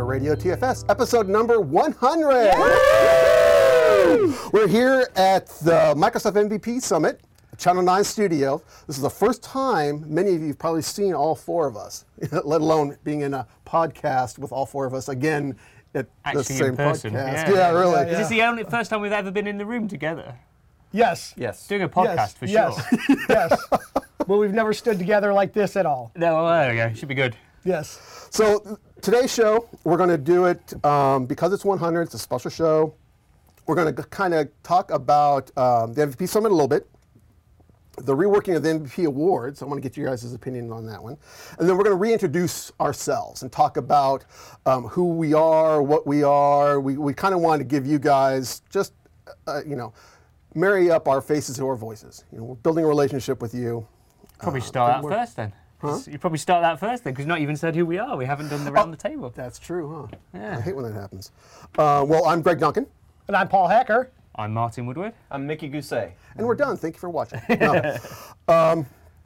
Radio TFS, episode number 100. We're here at the Microsoft MVP Summit, Channel 9 studio. This is the first time many of you have probably seen all four of us, let alone being in a podcast with all four of us again at the same person. podcast. Yeah, really. Is this the first time we've ever been in the room together? Yes. Doing a podcast for sure. Yes. Well, we've never stood together like this at all. No, well, there we go. Should be good. Yes. So today's show, we're going to do it because it's 100. It's a special show. We're going to kind of talk about the MVP Summit a little bit, the reworking of the MVP Awards. I want to get you guys' opinion on that one. And then we're going to reintroduce ourselves and talk about who we are, what we are. We kind of wanted to give you guys just, marry up our faces to our voices. We're building a relationship with you. Probably start that first then. Huh? You probably start that first then, because you've not even said who we are. We haven't done the round the table. That's true, huh? Yeah. I hate when that happens. Well, I'm Greg Duncan. And I'm Paul Hacker. I'm Martin Woodward. I'm Mickey Gousset. And we're done. Thank you for watching. No. All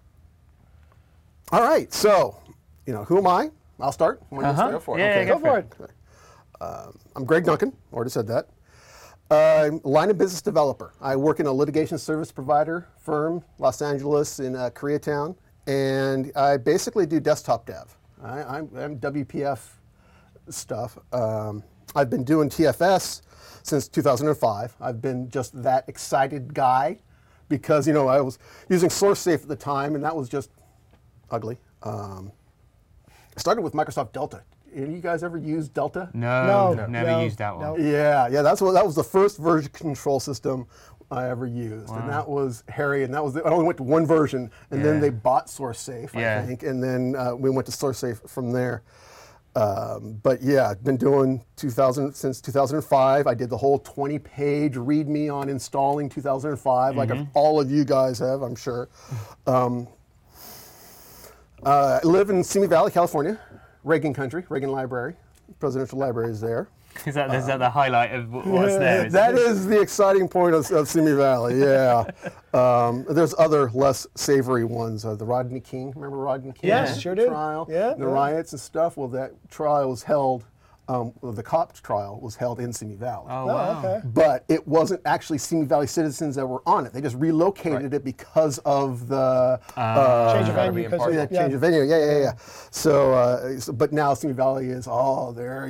right. So, who am I? I'll start. Yeah, go for it. I'm Greg Duncan. Already said that. Line of business developer. I work in a litigation service provider firm, Los Angeles in Koreatown, and I basically do desktop dev. I'm WPF stuff. I've been doing TFS since 2005. I've been just that excited guy because, I was using SourceSafe at the time, and that was just ugly. I started with Microsoft Delta. Any of you guys ever used Delta? No, never used that one. Yeah, that was the first version control system I ever used, and that was hairy. And I only went to one version, and then they bought SourceSafe, I think, and then we went to SourceSafe from there. But yeah, I've been doing since 2005. I did the whole 20-page README on installing 2005, like all of you guys have, I'm sure. I live in Simi Valley, California. Reagan Country, Reagan Library, Presidential Library is there. Is that the highlight of what's there? That is the exciting point of Simi Valley, yeah. There's other less savory ones. The Rodney King, remember Rodney King? Yes, sure did. Trial, the riots and stuff. Well, that trial was held, the cop trial was held in Simi Valley. Oh, wow. Okay. But it wasn't actually Simi Valley citizens that were on it. They just relocated it because of the change of venue. Change of venue. Yeah. So, but now Simi Valley is they're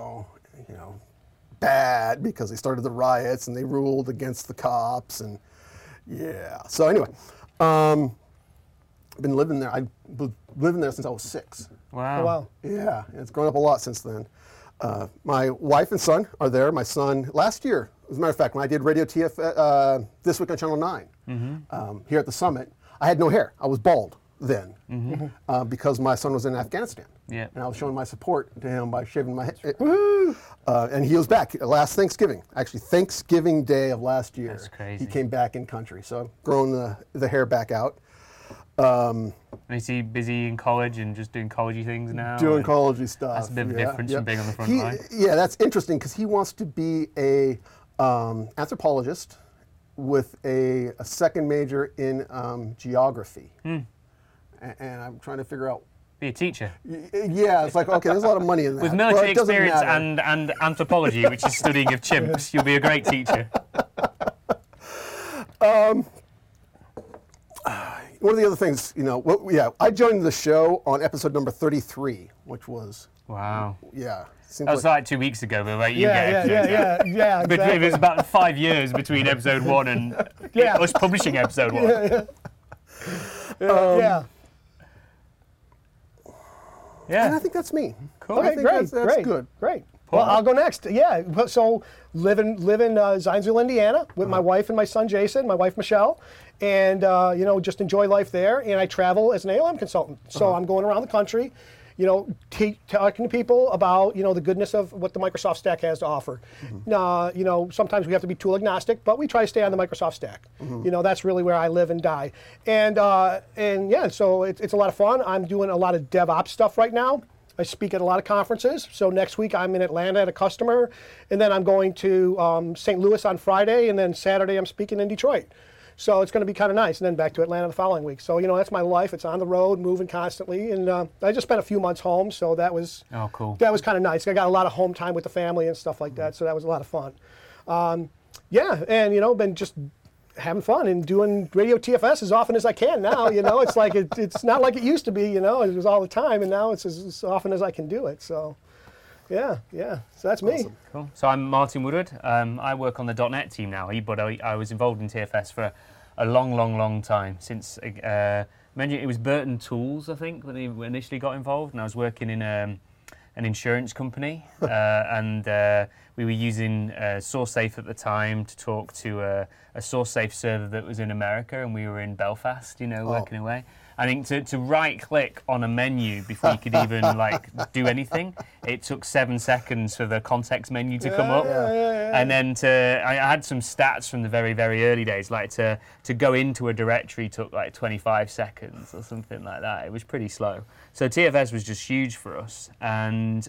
bad because they started the riots and they ruled against the cops and So anyway, I've been living there. I've been living there since I was 6. Wow. Oh, wow. Yeah, it's grown up a lot since then. My wife and son are there. My son, last year, as a matter of fact, when I did Radio TF This Week on Channel 9 here at the Summit, I had no hair. I was bald then because my son was in Afghanistan. Yeah. And I was showing my support to him by shaving my head. And he was back last Thanksgiving, actually Thanksgiving Day of last year. That's crazy. He came back in country. So I've grown the hair back out. Is he busy in college and just doing collegey things now? Doing collegey stuff. That's a bit of a difference from being on the front line. Yeah, that's interesting because he wants to be a anthropologist with a second major in geography. And I'm trying to figure out. Be a teacher. Yeah, it's like, okay, there's a lot of money in that. With military experience and anthropology, which is studying of chimps, you'll be a great teacher. One of the other things, I joined the show on episode number 33, which was... Wow. Yeah. That was like 2 weeks ago, but like Yeah, But exactly. it was about 5 years between episode 1 and us publishing episode 1. Yeah. And I think that's me. Cool. Okay, great. That's good. Great. Well, I'll go next. Yeah. So live in Zionsville, Indiana, with my wife and my son Jason, my wife Michelle, and just enjoy life there. And I travel as an ALM consultant. So I'm going around the country, talking to people about the goodness of what the Microsoft stack has to offer. Sometimes we have to be tool agnostic, but we try to stay on the Microsoft stack. That's really where I live and die. And so it's a lot of fun. I'm doing a lot of DevOps stuff right now. I speak at a lot of conferences. So next week I'm in Atlanta at a customer, and then I'm going to St. Louis on Friday, and then Saturday I'm speaking in Detroit. So it's going to be kind of nice. And then back to Atlanta the following week. So, that's my life. It's on the road, moving constantly. And I just spent a few months home, so that was cool. That was kind of nice. I got a lot of home time with the family and stuff like that, so that was a lot of fun. And, been just having fun and doing radio TFS as often as I can now. It's like it's not like it used to be. It was all the time, and now it's as often as I can do it. So, yeah. So that's me. Cool. So I'm Martin Woodward. I work on the .NET team now, but I was involved in TFS for a long time since. It was Burton Tools, I think, when they initially got involved, and I was working in an insurance company, and we were using SourceSafe at the time to talk to a SourceSafe server that was in America, and we were in Belfast, working away. I think to right-click on a menu before you could even do anything, it took 7 seconds for the context menu to come up, and then I had some stats from the very, very early days, to go into a directory took 25 seconds or something like that. It was pretty slow. So TFS was just huge for us, and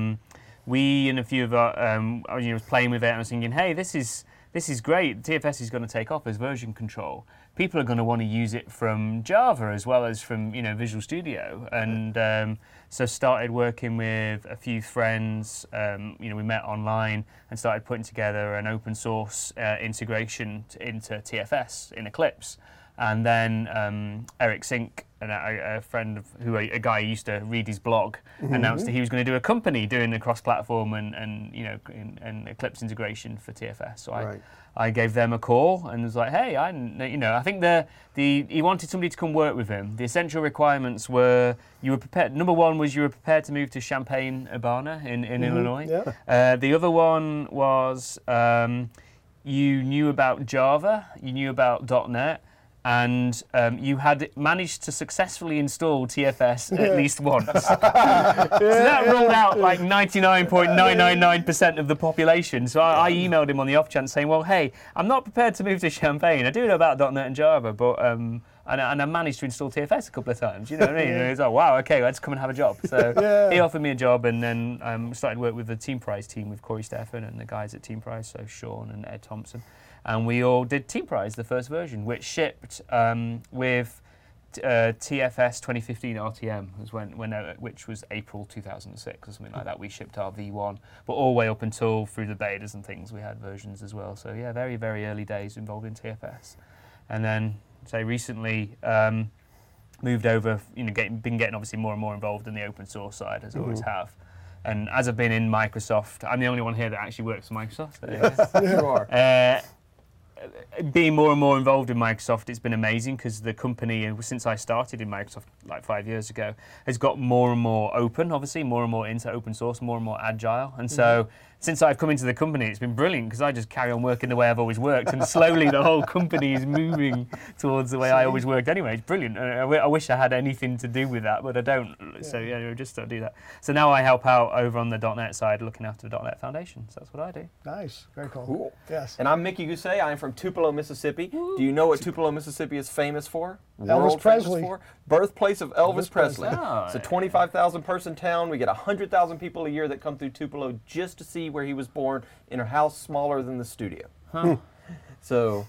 we and a few of our, I was playing with it, and I was thinking, hey, this is great. TFS is going to take off as version control. People are going to want to use it from Java as well as from Visual Studio, and so started working with a few friends. We met online and started putting together an open source integration into TFS in Eclipse. And then Eric Sink, a guy who used to read his blog, announced that he was going to do a company doing the cross-platform and Eclipse integration for TFS. So I gave them a call and was like, hey, I think he wanted somebody to come work with him. The essential requirements were you were prepared. Number one was you were prepared to move to Champaign-Urbana in Illinois. Yeah. The other one was you knew about Java, you knew about .NET, and you had managed to successfully install TFS at least once. So that ruled out 99.999% of the population. So I emailed him on the off chance saying, well, hey, I'm not prepared to move to Champaign. I do know about .NET and Java, but and I managed to install TFS a couple of times. You know what I mean? And he's like, wow, okay, let's come and have a job. So he offered me a job, and then started work with the Team Prize team with Corey Steffen and the guys at Team Prize, so Sean and Ed Thompson. And we all did Team Prize, the first version, which shipped with TFS 2015 RTM, which was April 2006 or something like that. We shipped our V1, but all the way up until through the betas and things, we had versions as well. So yeah, very, very early days involved in TFS. And then, say recently, moved over, been getting obviously more and more involved in the open source side, as I always have. And as I've been in Microsoft, I'm the only one here that actually works for Microsoft. So You are. Being more and more involved in Microsoft, it's been amazing because the company, since I started in Microsoft 5 years ago, has got more and more open, obviously, more and more into open source, more and more agile. And so since I've come into the company, it's been brilliant because I just carry on working the way I've always worked, and slowly the whole company is moving towards the way I always worked anyway. It's brilliant. I wish I had anything to do with that, but I don't. So I just don't do that. So now I help out over on the .NET side, looking after the .NET Foundation. So that's what I do. Nice. Very cool. Cool. Yes. And I'm Mickey Gousset. I'm from Tupelo, Mississippi. Do you know what Tupelo, Mississippi is famous for? Elvis Presley. Famous for? Birthplace of Elvis Presley. Oh, It's a 25,000 person town. We get 100,000 people a year that come through Tupelo just to see where he was born in a house smaller than the studio. So,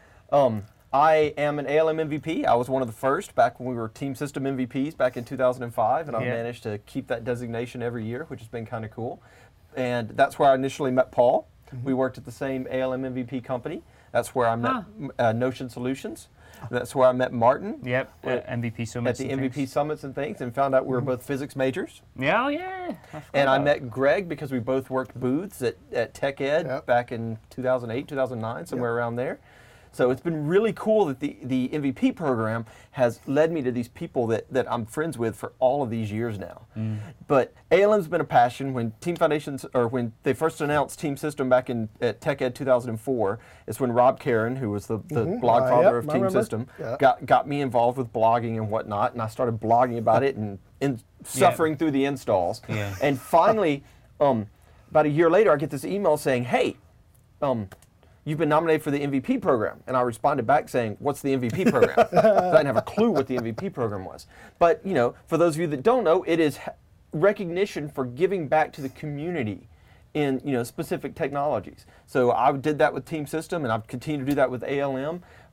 I am an ALM MVP. I was one of the first back when we were Team System MVPs back in 2005, and I've managed to keep that designation every year, which has been kind of cool. And that's where I initially met Paul. We worked at the same ALM MVP company. That's where I met Notion Solutions. That's where I met Martin. Yep, at MVP Summits. At the MVP Summits and things, and found out we were both physics majors. Yeah, yeah. And I met Greg because we both worked booths at Tech Ed back in 2008, 2009, somewhere around there. So it's been really cool that the MVP program has led me to these people that I'm friends with for all of these years now. But ALM's been a passion. When Team Foundations, or when they first announced Team System back at Tech Ed 2004, is when Rob Karen, who was the blog father of Team System, got me involved with blogging and whatnot, and I started blogging about it and suffering through the installs. And finally, about a year later, I get this email saying, hey, you've been nominated for the MVP program. And I responded back saying, what's the MVP program? I didn't have a clue what the MVP program was. But, for those of you that don't know, it is recognition for giving back to the community in, specific technologies. So I did that with Team System, and I've continued to do that with ALM.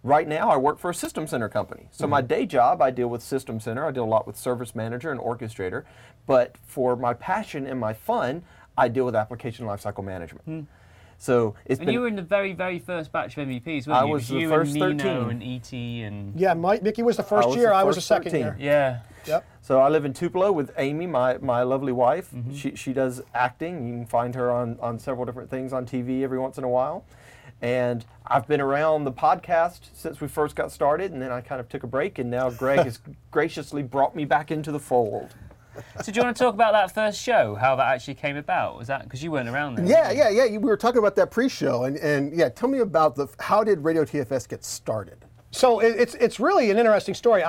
right now I work for a System Center company. So my day job, I deal with System Center. I deal a lot with Service Manager and Orchestrator. But for my passion and my fun, I deal with Application Lifecycle Management. So it's And been, you were in the very, very first batch of MVPs, weren't you? I was the you first and Nino 13. and E.T. and... Yeah, Mickey was the first was year. the I was the first second 13. year. Yeah. Yep. So I live in Tupelo with Amy, my lovely wife. She does acting. You can find her on several different things on TV every once in a while. And I've been around the podcast since we first got started, and then I kind of took a break, and now Greg has graciously brought me back into the fold. So do you want to talk about that first show, how that actually came about? Was that because you weren't around then? Yeah. We were talking about that pre-show, and yeah, tell me about how did Radio TFS get started? So it's really an interesting story.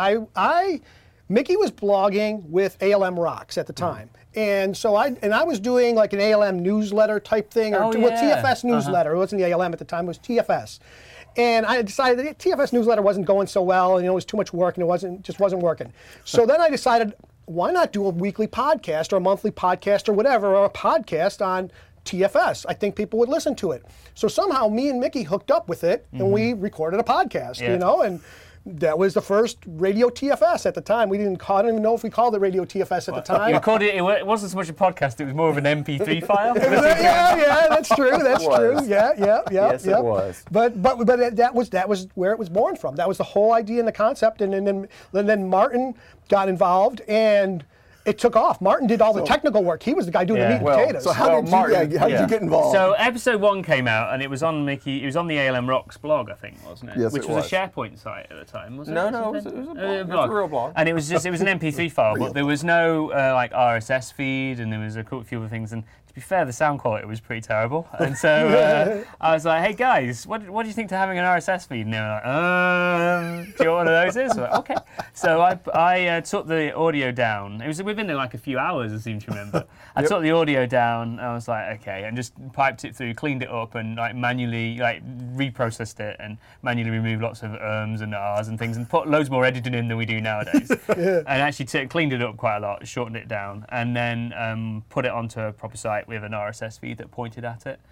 Mickey was blogging with ALM Rocks at the time. And so I was doing like an ALM newsletter type thing, or TFS newsletter. It wasn't the ALM at the time, it was TFS. And I decided the TFS newsletter wasn't going so well, and it was too much work, and it just wasn't working. So then I decided, why not do a weekly podcast or a monthly podcast or whatever, or a podcast on TFS? I think people would listen to it. So somehow me and Mickey hooked up with it, and we recorded a podcast, and that was the first Radio TFS at the time. I don't even know if we called it Radio TFS at the time. You called it wasn't so much a podcast, it was more of an MP3 file. yeah, that's true. That's true. Yeah. Yes, it was. But that was where it was born from. That was the whole idea and the concept. And then Martin got involved, and it took off. Martin did all the technical work. He was the guy doing the meat and potatoes. So how did you get involved? So episode 1 came out, and it was on the ALM Rocks blog, I think, wasn't it? Yes, Which it was was. a SharePoint site at the time, wasn't No, it? it was a blog. It was a real blog. And it was an MP3 file, but there was no like RSS feed, and there was a few other things. And to be fair, the sound quality was pretty terrible. And so I was like, hey guys, what do you think to having an RSS feed? And they were like, do you know what one of those is? Like, okay. So I took the audio down. It was within like a few hours, I seem to remember. I took the audio down. I was like, okay, and just piped it through, cleaned it up, and like manually reprocessed it, and manually removed lots of ums and ahs and things, and put loads more editing in than we do nowadays. And actually cleaned it up quite a lot, shortened it down, and then put it onto a proper site with an RSS feed that pointed at it.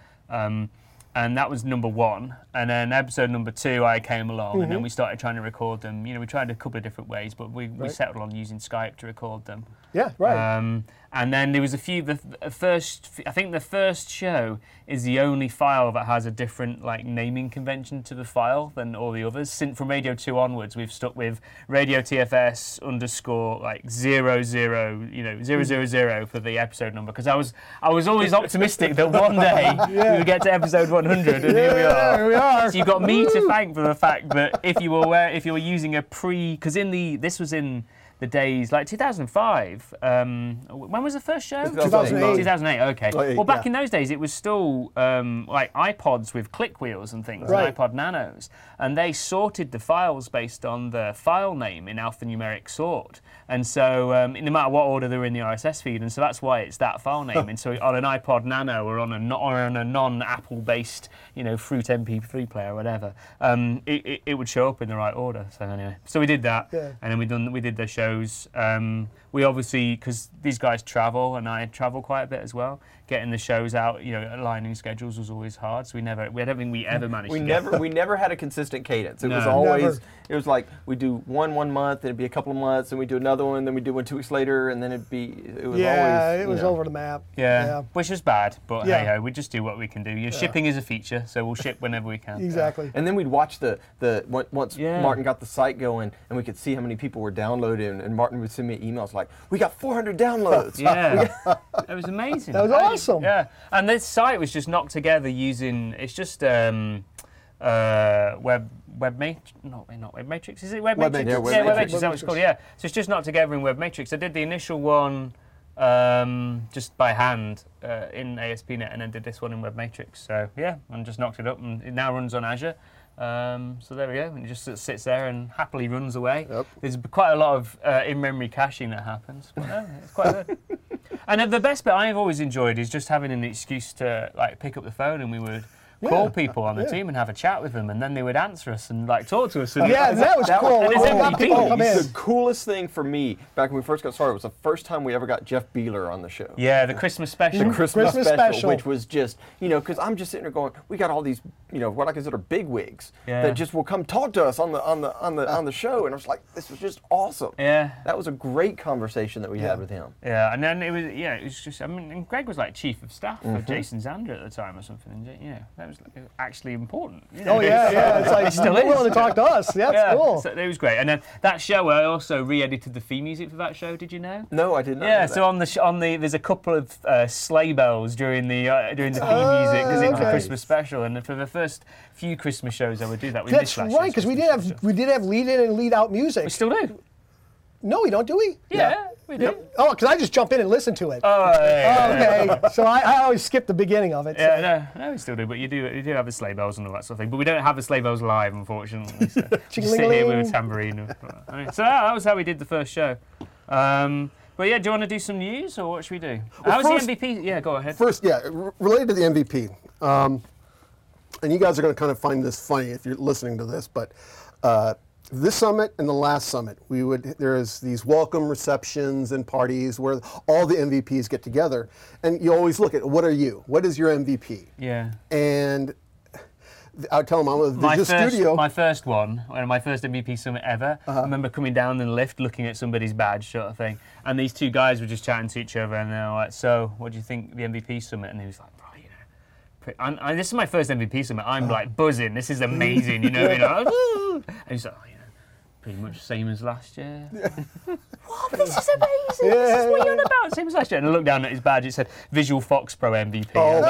And that was number 1. And then episode number 2, I came along, and then we started trying to record them. We tried a couple of different ways, but we settled on using Skype to record them. Yeah, right. And then there was a few. I think the first show is the only file that has a different naming convention to the file than all the others. Since from Radio 2 onwards, we've stuck with Radio TFS _ 000 for the episode number, because I was always optimistic that one day we would get to episode 100, and here we are. Here we are. So you've got me to thank for the fact that if you were using a because this was in the days like 2005. When was the first show? 2008. 2008. Okay. Oh, Well, back in those days, it was still like iPods with click wheels and things, and iPod Nanos, and they sorted the files based on the file name in alphanumeric sort. And so, no matter what order they were in the RSS feed, and so that's why it's that file name. And so, on an iPod Nano or on a non-Apple-based, Fruit MP3 player or whatever, it would show up in the right order. So anyway, so we did that, and then we did the shows. We obviously, because these guys travel and I travel quite a bit as well, getting the shows out, aligning schedules was always hard. So I don't think we ever managed. We never had a consistent cadence. It was always it was like we do one month, then it'd be a couple of months, and we do another one, then we do one 2 weeks later, and then it was always it was over the map. Yeah, which is bad, but hey ho, we just do what we can do. Shipping is a feature, so we'll ship whenever we can. Exactly. And then we'd watch once Martin got the site going, and we could see how many people were downloading, and Martin would send me emails like, we got 400 downloads. Yeah, it was amazing. That was awesome. Yeah, and this site was just knocked together using, it's just Webmatrix, is it Webmatrix? Yeah, Webmatrix, is that what it's called, yeah. So it's just knocked together in Webmatrix. I did the initial one just by hand in ASP.NET, and then did this one in Webmatrix. So yeah, and just knocked it up, and it now runs on Azure. So there we go, and it just sits there and happily runs away. Yep. There's quite a lot of in-memory caching that happens, but no, it's quite good. And the best bit I've always enjoyed is just having an excuse to pick up the phone, and we call people on the team and have a chat with them, and then they would answer us and like talk to us. And Yeah, that was cool. and We it's got people to come in. The coolest thing for me back when we first got started was the first time we ever got Jeff Beeler on the show. Yeah, the Christmas special. The Christmas special. which was just, because I'm just sitting there going, we got all these, what I consider big wigs Yeah. that just will come talk to us on the show, and I was like, this was just awesome. Yeah. That was a great conversation that we had with him. Yeah, and then it was just, and Greg was like chief of staff of Jason Zander at the time or something, and that was like, actually important. Oh yeah. It's like Still you're is. willing to talk to us. Yeah, that's cool. So it was great. And then that show, I also re-edited the theme music for that show. Did you know? No, I did not. Yeah, know that. so on the there's a couple of sleigh bells during the theme music because it was a okay. Christmas special, and for the first few Christmas shows I would do that. We That's missed last right, year's because we Christmas did have special. lead in and lead out music. We still do. No, we don't, do we? Yeah, we do. Oh, because I just jump in and listen to it. Oh, yeah. Okay, so I always skip the beginning of it. So. Yeah, no, we still do, but you do have the sleigh bells and all that sort of thing. But we don't have the sleigh bells live, unfortunately. So we just sit here with a tambourine. So that was how we did the first show. But yeah, do you want to do some news, or what should we do? How's first- the MVP? Yeah, go ahead. First, related to the MVP, and you guys are going to kind of find this funny if you're listening to this, but this summit and the last summit, there's these welcome receptions and parties where all the MVPs get together, and you always look at what is your MVP? Yeah. And I tell them I'm at the Visual Studio. My first one, my first MVP summit ever. I remember coming down the lift, looking at somebody's badge, sort of thing, and these two guys were just chatting to each other, and they were like, "So, what do you think of the MVP summit?" And he was like, "Bro, this is my first MVP summit. I'm like buzzing. This is amazing, And he's like, pretty much same as last year." What? This is amazing. This is what you're on about. Same as last year. And I looked down at his badge. It said Visual Fox Pro MVP. Oh,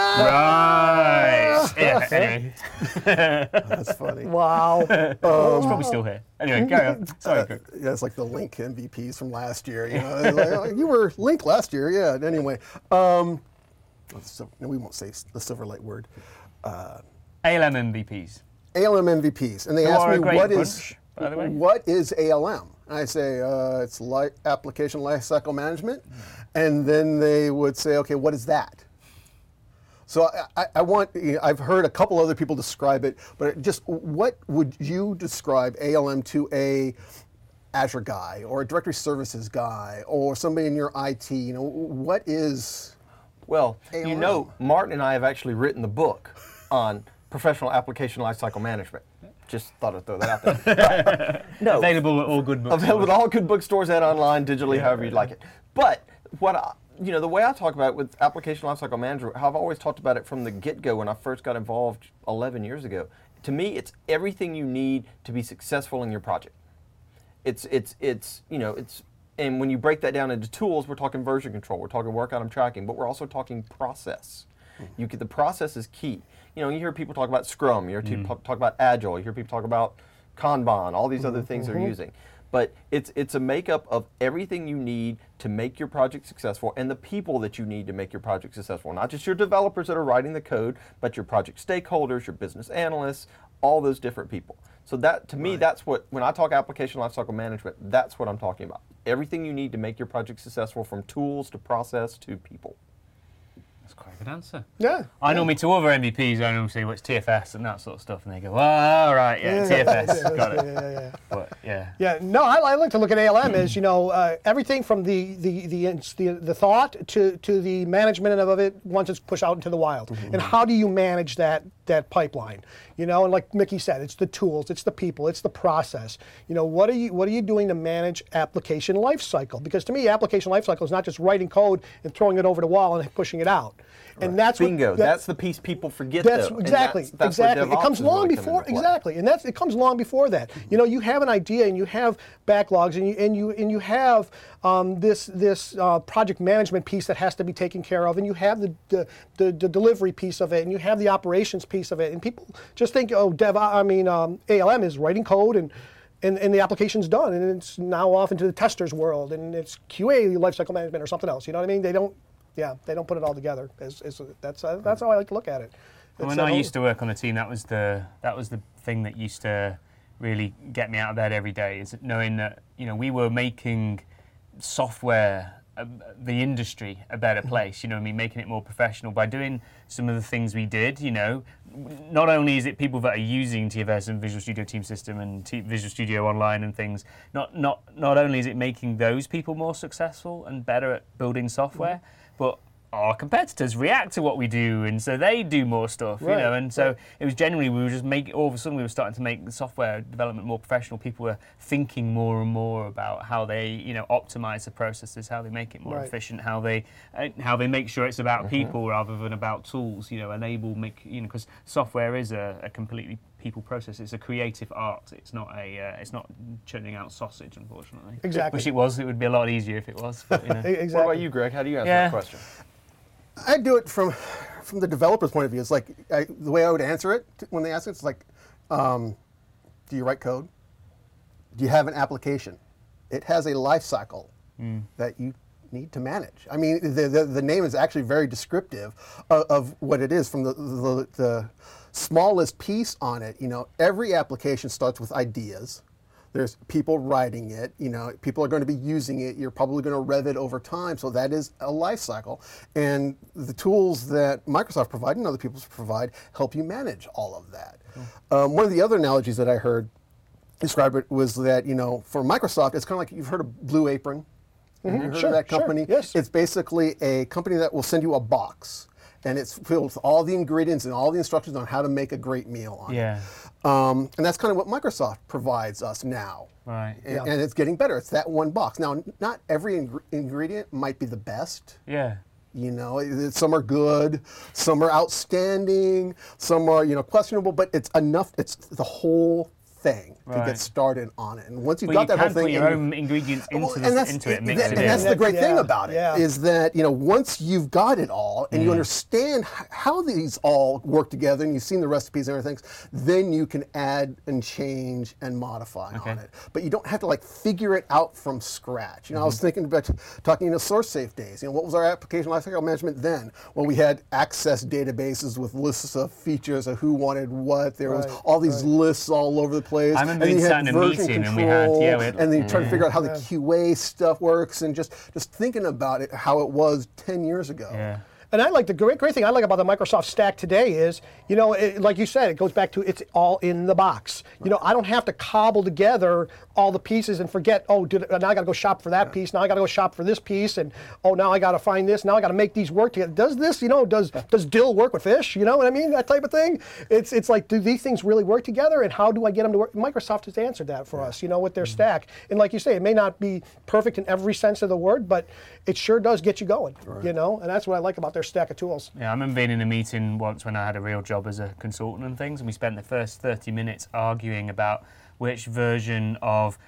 Right. Yeah. Anyway, that's funny. Wow. it's probably still here. Anyway, carry on. Sorry, Greg. Yeah, it's like the Link MVPs from last year. Like, you were Link last year, yeah. Anyway, no, we won't say the Silver Light word. ALM MVPs. ALM MVPs, and they Who asked are a me great what bunch, by the way. is ALM. And I say it's application lifecycle management, and then they would say, okay, what is that? So I've heard a couple other people describe it, but just what would you describe ALM to a Azure guy or a directory services guy or somebody in your IT? What is? Well, ALM. Martin and I have actually written the book on professional application lifecycle management. Just thought I'd throw that out there. No, Available at all good books. available at all good bookstores and online, digitally, however you'd like it. But the way I talk about it with application lifecycle management, how I've always talked about it from the get-go when I first got involved 11 years ago. To me, it's everything you need to be successful in your project. It's and when you break that down into tools, we're talking version control, we're talking work item tracking, but we're also talking process. The process is key. You hear people talk about Scrum, you hear people talk about Agile, you hear people talk about Kanban, all these other things they're using. But it's a makeup of everything you need to make your project successful and the people that you need to make your project successful. Not just your developers that are writing the code, but your project stakeholders, your business analysts, all those different people. So that, to me, that's what, when I talk application lifecycle management, that's what I'm talking about. Everything you need to make your project successful, from tools to process to people. That's quite a good answer. Yeah. I normally, to other MVPs, I normally say, what's TFS and that sort of stuff, and they go, all right, TFS, got it. Yeah. But, yeah. Yeah, no, I like to look at ALM as everything from the thought to the management of it once it's pushed out into the wild, and how do you manage that pipeline? And like Mickey said, it's the tools, it's the people, it's the process. What are you doing to manage application lifecycle? Because to me, application lifecycle is not just writing code and throwing it over the wall and pushing it out. And that's Bingo. what, That's the piece people forget. That's though. exactly, And that's exactly. where It comes DevOps long really before, come into play. exactly, and it comes long before that. You have an idea and you have backlogs and you have this project management piece that has to be taken care of, and you have the delivery piece of it, and you have the operations piece of it, and people just think, ALM is writing code and the application's done, and it's now off into the tester's world, and it's QA lifecycle management or something else. You know what I mean? They don't put it all together. That's how I like to look at it. When I used to work on the team, that was the thing that used to really get me out of bed every day, is knowing that we were making software the industry a better place, you know what I mean, making it more professional by doing some of the things we did, you know. Not only is it people that are using TFS and Visual Studio Team System and Visual Studio Online and things, not only is it making those people more successful and better at building software, but our competitors react to what we do, and so they do more stuff, you know. And so it was generally we were just all of a sudden we were starting to make the software development more professional. People were thinking more and more about how they, you know, optimize the processes, how they make it more efficient, how they make sure it's about people rather than about tools. You know, because software is a completely people process. It's a creative art. It's not churning out sausage, unfortunately. Exactly. Wish it was. It would be a lot easier if it was. But, you know. Exactly. What about you, Greg? How do you answer that question? I do it from the developer's point of view. It's like the way I would answer it when they ask it, it's like, do you write code? Do you have an application? It has a life cycle that you need to manage. I mean, the name is actually very descriptive of what it is. From the smallest piece on it, you know, every application starts with ideas. There's people writing it, you know, people are going to be using it, you're probably going to rev it over time, so that is a life cycle. And the tools that Microsoft provide and other people provide help you manage all of that. One of the other analogies that I heard describe it was that, you know, for Microsoft, it's kind of like you've heard of Blue Apron. Have you heard of that company? Yes. It's basically a company that will send you a box, and it's filled with all the ingredients and all the instructions on how to make a great meal on it. And that's kind of what Microsoft provides us now. Right. And it's getting better. It's that one box. Now, not every ingredient might be the best. Yeah. You know, some are good, some are outstanding, some are, you know, questionable, but it's enough. It's the whole thing to get started on it. And once you've got that whole thing, you can put your own ingredients into it, mix it in. And that's the great thing about it, is that, you know, once you've got it all and you understand how these all work together and you've seen the recipes and everything, then you can add and change and modify on it. But you don't have to like figure it out from scratch. You know, I was thinking about talking, you know, SourceSafe days. You know, what was our application lifecycle management then? Well, we had access databases with lists of features of who wanted what. There was all these lists all over the place. I remember being sat in a meeting and we had and then you try to figure out how the QA stuff works, and just thinking about it, how it was 10 years ago. Yeah. And I like the great thing I like about the Microsoft Stack today is, you know, like you said, it goes back to it's all in the box. You know, I don't have to cobble together all the pieces and forget, now I got to go shop for that piece, now I got to go shop for this piece, and now I got to find this, now I got to make these work together. Does this, you know, does dill work with fish? You know what I mean? That type of thing. It's like, do these things really work together, and how do I get them to work? Microsoft has answered that for us, you know, with their Stack. And like you say, it may not be perfect in every sense of the word, but it sure does get you going, you know, and that's what I like about their stack of tools. Yeah, I remember being in a meeting once when I had a real job as a consultant and things, and we spent the first 30 minutes arguing about which version of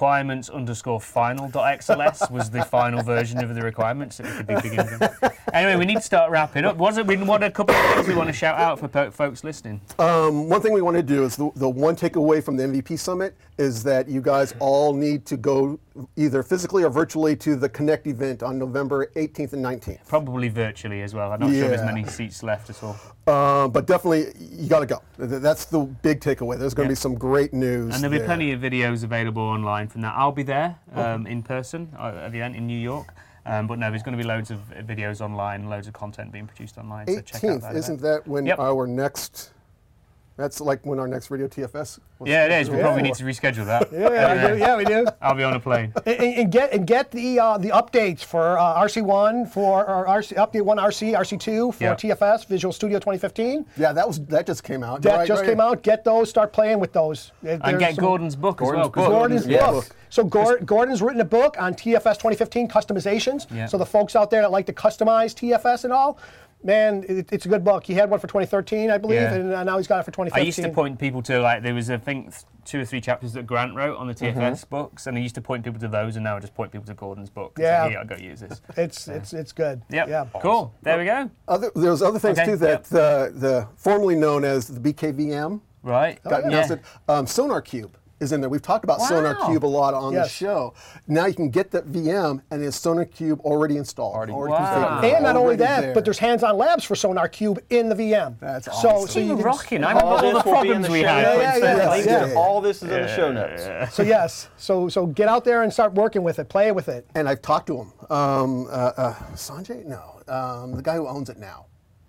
requirements_final.xls was the final version of the requirements that we could be beginning from. Anyway, we need to start wrapping up. We want a couple of things we want to shout out for folks listening. One thing we want to do is the one takeaway from the MVP Summit is that you guys all need to go either physically or virtually to the Connect event on November 18th and 19th. Probably virtually as well. I'm not sure there's many seats left at all. But definitely, you got to go. That's the big takeaway. There's going to be some great news. And there'll be plenty of videos available online from that. I'll be there in person at the event in New York. But no, there's going to be loads of videos online, loads of content being produced online. 18th, so check out that isn't event. that when our next... That's like when our next Radio TFS was. Yeah, it is. We probably need to reschedule that. Yeah, we do. I'll be on a plane. And get the updates for RC1, for Update 1 RC, RC2 for TFS, Visual Studio 2015. Yeah, that just came out. That just came out. Get those, start playing with those. And get Gordon's book as well. Gordon's book. So Gordon's written a book on TFS 2015 customizations. Yeah. So the folks out there that like to customize TFS and all, man, it's a good book. He had one for 2013, I believe, and now he's got it for 2015. I used to point people to, like, there was, I think, 2 or 3 chapters that Grant wrote on the TFS books, and I used to point people to those, and now I just point people to Gordon's book. Yeah. Here, I'll go use this. It's good. Yep. Yeah. Cool. There we go. There's other things, too, that the formerly known as the BKVM got announced. SonarCube is in there. We've talked about Wow. SonarCube a lot on the Yes. show. Now you can get the VM and it's SonarCube already installed. Already Wow. configured, And not only already that, there. but there's hands-on labs for SonarCube in the VM. That's So awesome. you You're can, rocking. I remember all the this will be in problems the we show had. notes. Yeah, yeah, yeah. Links to Yeah. all this is in the show notes. So yes, so get out there and start working with it, play with it. And I've talked to him. Sanjay? No. The guy who owns it now.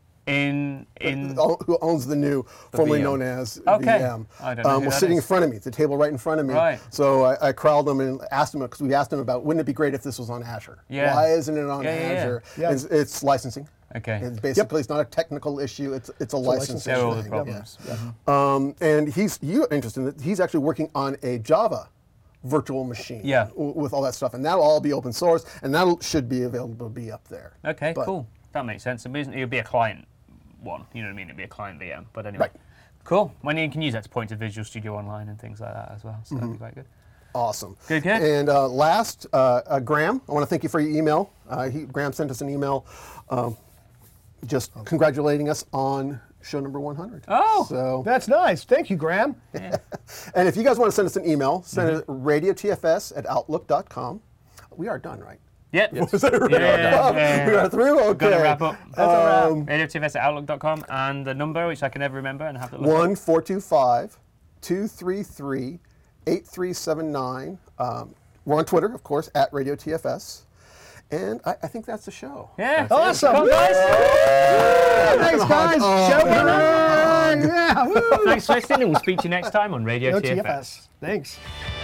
Who owns the new, formerly VM. known as Okay. VM. I don't know who was that sitting is. in front of me, the table right in front of me. Right. So I corralled him and asked him, because we asked him about, wouldn't it be great if this was on Azure? Yeah. Why isn't it on Yeah, yeah, yeah. Azure? Yeah. It's licensing. Okay. It's basically, it's not a technical issue, it's a licensing There are all the thing. problems. And you're interested in that he's actually working on a Java virtual machine Yeah. with all that stuff. And that'll all be open source, and that should be available to be up there. Okay, But- cool. That makes sense. It'll be a client one. You know what I mean? It'll be a client VM. But anyway. Right. Cool. When you can use that to point to Visual Studio Online and things like that as well. So that'd be quite good. Awesome. Good, good. And last, Graham, I want to thank you for your email. Graham sent us an email just congratulating us on show number 100. Oh. So, That's nice. Thank you, Graham. and if you guys want to send us an email, send it radiotfs@outlook.com. We are done, right? Yep. Is that right? We are through? Okay. Gonna wrap up. That's a wrap. RadioTFS@outlook.com and the number, which I can never remember and have to look up. 1-425-233-8379. We're on Twitter, of course, at RadioTFS. And I think that's the show. Yeah. Awesome. Cool, guys. Thanks, guys. Show winner. Yeah. Woo. Thanks for listening, and we'll speak to you next time on Radio Go TFS. TFS. Thanks.